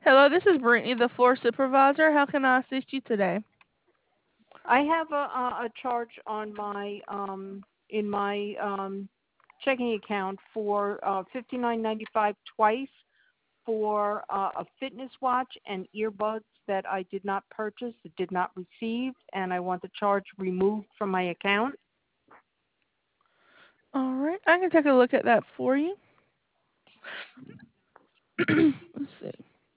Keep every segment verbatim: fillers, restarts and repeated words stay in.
Hello, this is Brittany, the floor supervisor. How can I assist you today? I have a, a, a charge on my um, in my um, checking account for uh, fifty nine ninety five twice for uh, a fitness watch and earbuds that I did not purchase, that did not receive, and I want the charge removed from my account. All right, I can take a look at that for you. Let's see.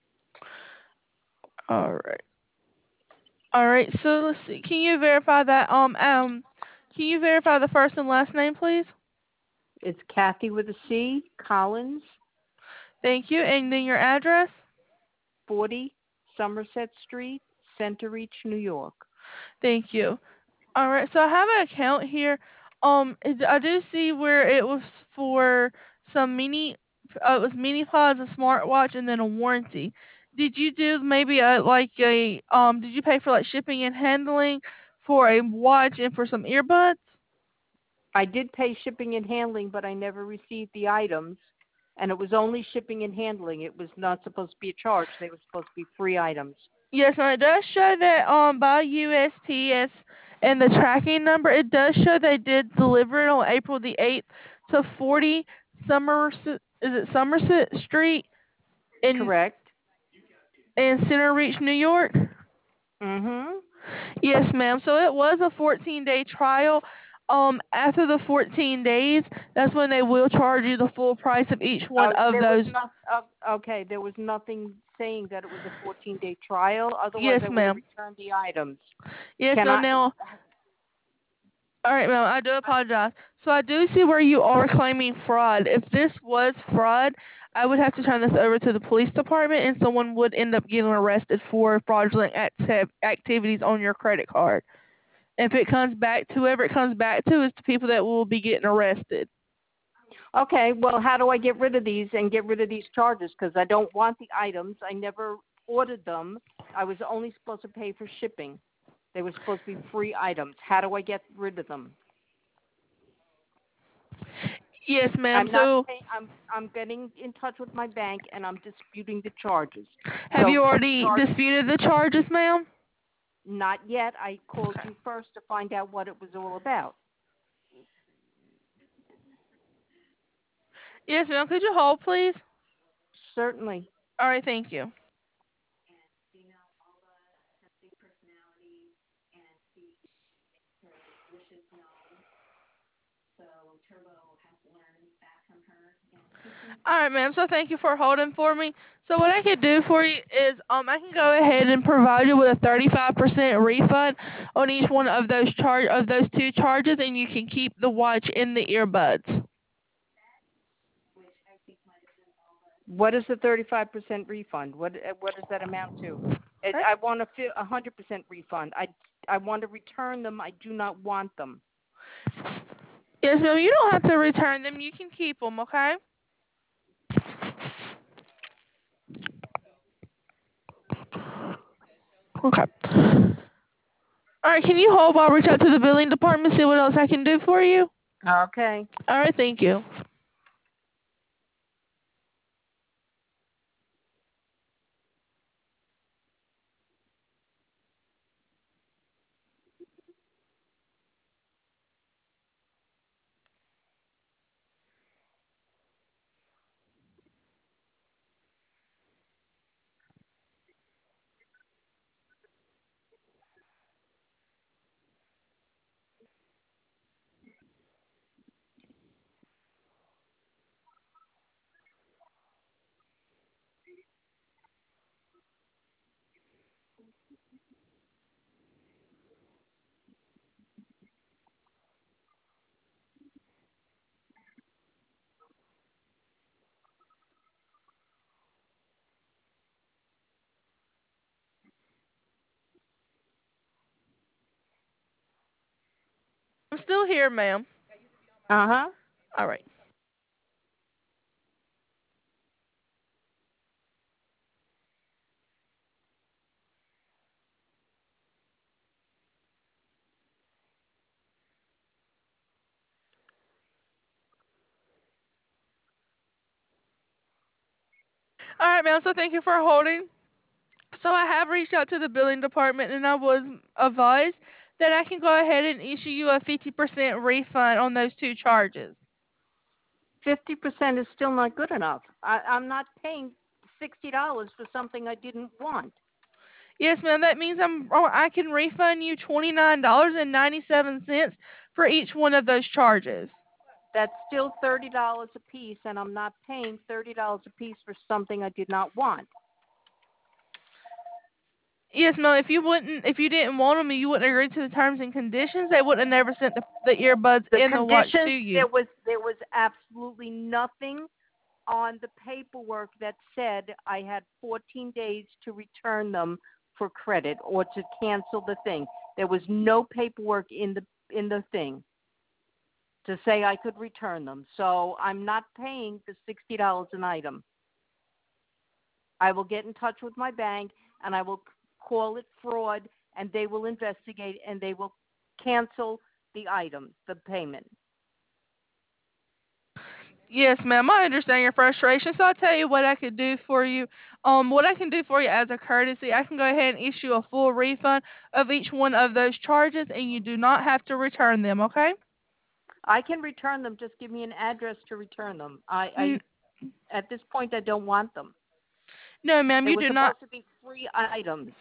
All right. All right. So let's see. Can you verify that? Um. Um. Can you verify the first and last name, please? It's Kathy with a C, Collins, Thank you. And then your address. forty Somerset Street, Center Reach, New York. Thank you. All right. So I have an account here. Um. it- I do see where it was for some mini. Uh, it was mini pods, a smartwatch, and then a warranty. Did you do maybe a like a um? Did you pay for like shipping and handling for a watch and for some earbuds? I did pay shipping and handling, but I never received the items, and it was only shipping and handling. It was not supposed to be a charge. They were supposed to be free items. Yes, and it does show that um by U S P S and the tracking number, it does show they did deliver it on April the eighth to forty Somerset. Is it Somerset Street in Correct. in Center Reach, New York? Mm-hmm. Yes, ma'am. So it was a fourteen day trial. Um, after the fourteen days, that's when they will charge you the full price of each one Uh, of there was those. not. Uh, okay, there was nothing saying that it was a fourteen day trial. Otherwise, Yes, I would have ma'am. returned the items. Yes, Can so I? now all right, ma'am, I do apologize. So I do see where you are claiming fraud. If this was fraud, I would have to turn this over to the police department, and someone would end up getting arrested for fraudulent acti- activities on your credit card. If it comes back to whoever it comes back to is the people that will be getting arrested. Okay. Well, how do I get rid of these and get rid of these charges? Because I don't want the items. I never ordered them. I was only supposed to pay for shipping. They were supposed to be free items. How do I get rid of them? Yes, ma'am. I'm not So paying. I'm I'm getting in touch with my bank and I'm disputing the charges. have So you the already charge, disputed the charges, ma'am? not yet. I called Okay. you first to find out what it was all about. Yes, ma'am. Could you hold, please? Certainly. All right, thank you. All right, ma'am. So thank you for holding for me. So what I could do for you is, um, I can go ahead and provide you with a thirty-five percent refund on each one of those charge of those two charges, and you can keep the watch in the earbuds. What is the thirty-five percent refund? What uh, what does that amount to? It, Right? I want a fi- a hundred percent refund. I I want to return them. I do not want them. Yes, ma'am. You don't have to return them. You can keep them. Okay. Okay. All right. Can you hold while I reach out to the billing department, see what else I can do for you? Okay. All right. Thank you. I'm still here, ma'am. Uh huh. All right. All right, ma'am. So thank you for holding. So I have reached out to the billing department and I was advised that I can go ahead and issue you a fifty percent refund on those two charges. fifty percent is still not good enough. I, I'm not paying sixty dollars for something I didn't want. Yes, ma'am. That means I'm oh, I can refund you twenty-nine dollars and ninety-seven cents for each one of those charges. That's still thirty dollars a piece, and I'm not paying thirty dollars a piece for something I did not want. Yes, ma'am. If you wouldn't, if you didn't want them, and you wouldn't agree to the terms and conditions, they wouldn't have never sent the, the earbuds The and the watch to conditions, you. there was there was absolutely nothing on the paperwork that said I had fourteen days to return them for credit or to cancel the thing. There was no paperwork in the in the thing to say I could return them. So I'm not paying the sixty dollars an item. I will get in touch with my bank and I will call it fraud, and they will investigate and they will cancel the item, the payment. Yes, ma'am. I understand your frustration. So I'll tell you what I could do for you. Um, what I can do for you as a courtesy, I can go ahead and issue a full refund of each one of those charges, and you do not have to return them. Okay? I can return them. Just give me an address to return them. I, N- I at this point, I don't want them. no, ma'am. They You were do not. supposed to be free items.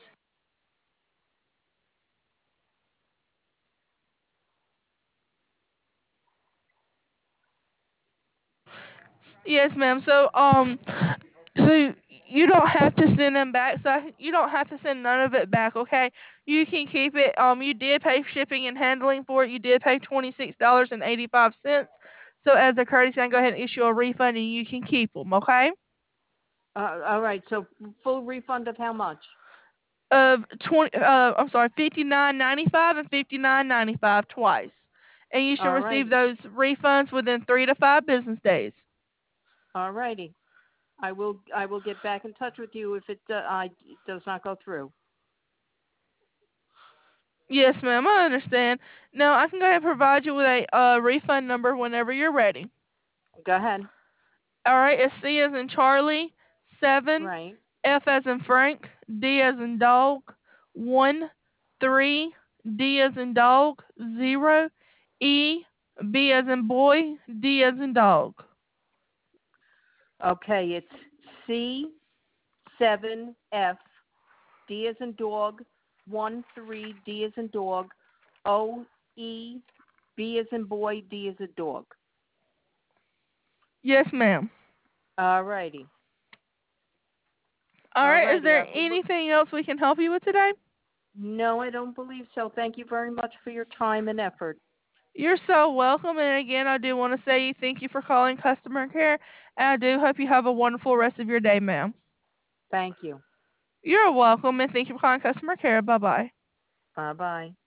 Yes, ma'am. So um, so you don't have to send them back. So I, you don't have to send none of it back. Okay? You can keep it. Um, you did pay shipping and handling for it. You did pay twenty six dollars and eighty five cents. So as a courtesy, I can go ahead and issue a refund, and you can keep them. Okay? Uh, all right. So full refund of how much? Of twenty, uh, I'm sorry, fifty nine ninety five and fifty nine ninety five twice, and you should All receive righty. those refunds within three to five business days. All righty. I will. I will get back in touch with you if it, uh, I, it does not go through. Yes, ma'am, I understand. Now I can go ahead and provide you with a uh, refund number whenever you're ready. Go ahead. All right, it's C as in Charlie, seven, Right. F as in Frank, D as in dog, one, three, D as in dog, zero, E, B as in boy, D as in dog. Okay. It's C seven F D as in dog, one three D as in dog, O E B as in boy, D as in dog. Yes, ma'am. All righty. All All right. Is righty. I there will look. anything else we can help you with today? No, I don't believe so. Thank you very much for your time and effort. You're so welcome. And again, I do want to say thank you for calling customer care. And I do hope you have a wonderful rest of your day, ma'am. Thank you. You're welcome. And thank you for calling customer care. Bye bye. Bye bye.